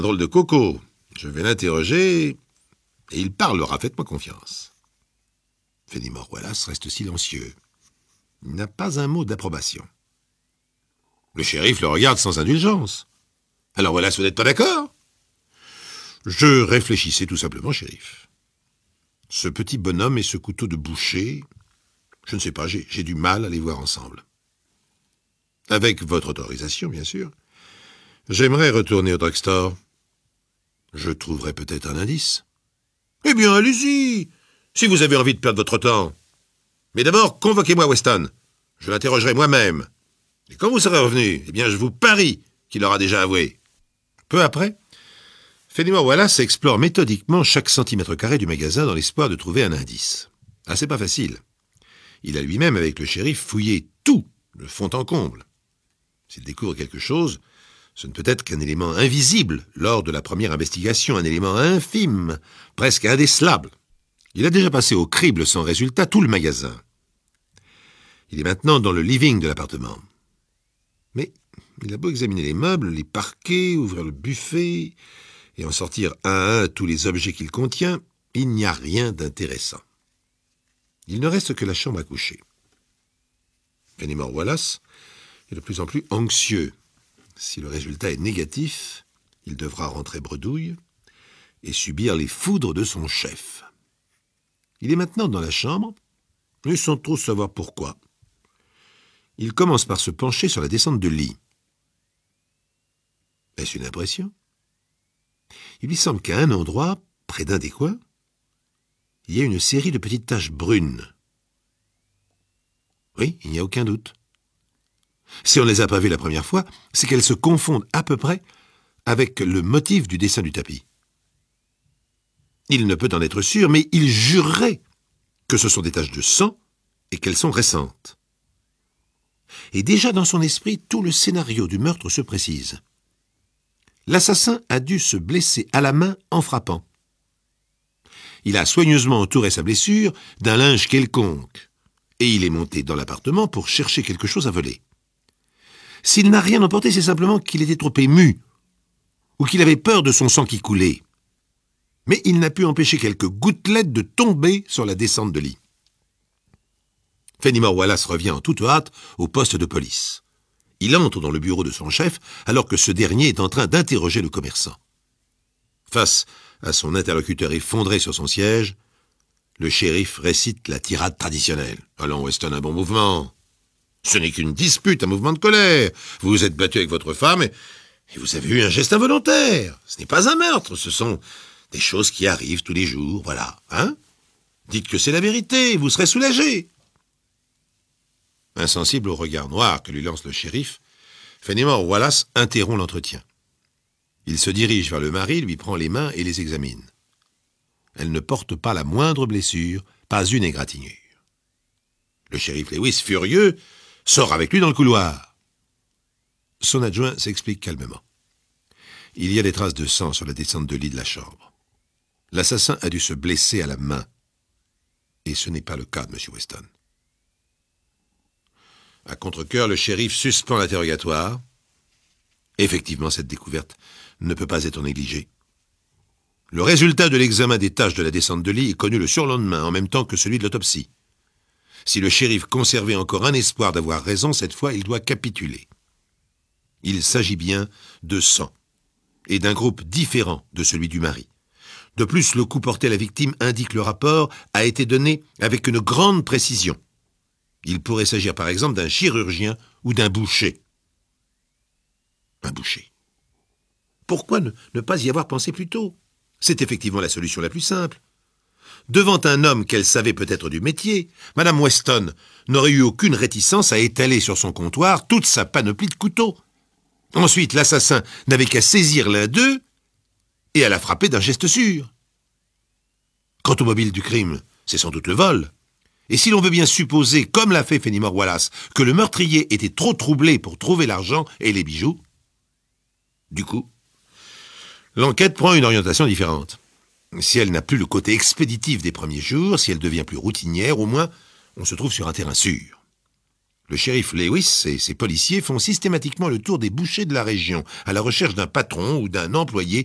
Drôle de coco. Je vais l'interroger et il parlera, faites-moi confiance. Fenimore Wallace reste silencieux. Il n'a pas un mot d'approbation. Le shérif le regarde sans indulgence. Alors Wallace, vous n'êtes pas d'accord? Je réfléchissais tout simplement, shérif. Ce petit bonhomme et ce couteau de boucher, je ne sais pas, j'ai du mal à les voir ensemble. Avec votre autorisation, bien sûr, j'aimerais retourner au drugstore. Je trouverai peut-être un indice. Eh bien, allez-y, si vous avez envie de perdre votre temps. Mais d'abord, convoquez-moi Weston. Je l'interrogerai moi-même. Et quand vous serez revenu, eh bien, je vous parie qu'il aura déjà avoué. Peu après, Fenimore Wallace explore méthodiquement chaque centimètre carré du magasin dans l'espoir de trouver un indice. Ah, c'est pas facile. Il a lui-même, avec le shérif, fouillé tout, de fond en comble. S'il découvre quelque chose, ce ne peut être qu'un élément invisible lors de la première investigation, un élément infime, presque indécelable. Il a déjà passé au crible sans résultat tout le magasin. Il est maintenant dans le living de l'appartement. Mais il a beau examiner les meubles, les parquets, ouvrir le buffet et en sortir un à un tous les objets qu'il contient, il n'y a rien d'intéressant. Il ne reste que la chambre à coucher. Fenimore Wallace est de plus en plus anxieux. Si le résultat est négatif, il devra rentrer bredouille et subir les foudres de son chef. Il est maintenant dans la chambre, et sans trop savoir pourquoi. Il commence par se pencher sur la descente de lit. Est-ce une impression? Il lui semble qu'à un endroit, près d'un des coins, il y a une série de petites taches brunes. Oui, il n'y a aucun doute. Si on ne les a pas vues la première fois, c'est qu'elles se confondent à peu près avec le motif du dessin du tapis. Il ne peut en être sûr, mais il jurerait que ce sont des taches de sang et qu'elles sont récentes. Et déjà dans son esprit, tout le scénario du meurtre se précise. L'assassin a dû se blesser à la main en frappant. Il a soigneusement entouré sa blessure d'un linge quelconque, et il est monté dans l'appartement pour chercher quelque chose à voler. S'il n'a rien emporté, c'est simplement qu'il était trop ému, ou qu'il avait peur de son sang qui coulait. Mais il n'a pu empêcher quelques gouttelettes de tomber sur la descente de lit. Fenimore Wallace revient en toute hâte au poste de police. Il entre dans le bureau de son chef alors que ce dernier est en train d'interroger le commerçant. Face à son interlocuteur effondré sur son siège, le shérif récite la tirade traditionnelle. « Allons, Weston, un bon mouvement. Ce n'est qu'une dispute, un mouvement de colère. Vous vous êtes battu avec votre femme et vous avez eu un geste involontaire. Ce n'est pas un meurtre, ce sont des choses qui arrivent tous les jours, voilà. Hein? Dites que c'est la vérité, vous serez soulagé. » Insensible au regard noir que lui lance le shérif, Fenimore Wallace interrompt l'entretien. Il se dirige vers le mari, lui prend les mains et les examine. Elle ne porte pas la moindre blessure, pas une égratignure. Le shérif Lewis, furieux, sort avec lui dans le couloir. Son adjoint s'explique calmement. Il y a des traces de sang sur la descente de lit de la chambre. L'assassin a dû se blesser à la main. Et ce n'est pas le cas de M. Weston. À contre-cœur, le shérif suspend l'interrogatoire. Effectivement, cette découverte ne peut pas être négligée. Le résultat de l'examen des taches de la descente de lit est connu le surlendemain, en même temps que celui de l'autopsie. Si le shérif conservait encore un espoir d'avoir raison, cette fois, il doit capituler. Il s'agit bien de sang, et d'un groupe différent de celui du mari. De plus, le coup porté à la victime indique que le rapport a été donné avec une grande précision. Il pourrait s'agir par exemple d'un chirurgien ou d'un boucher. Un boucher. Pourquoi ne pas y avoir pensé plus tôt? C'est effectivement la solution la plus simple. Devant un homme qu'elle savait peut-être du métier, Madame Weston n'aurait eu aucune réticence à étaler sur son comptoir toute sa panoplie de couteaux. Ensuite, l'assassin n'avait qu'à saisir l'un d'eux et à la frapper d'un geste sûr. Quant au mobile du crime, c'est sans doute le vol. Et si l'on veut bien supposer, comme l'a fait Fenimore Wallace, que le meurtrier était trop troublé pour trouver l'argent et les bijoux, du coup, l'enquête prend une orientation différente. Si elle n'a plus le côté expéditif des premiers jours, si elle devient plus routinière, au moins, on se trouve sur un terrain sûr. Le shérif Lewis et ses policiers font systématiquement le tour des bouchers de la région, à la recherche d'un patron ou d'un employé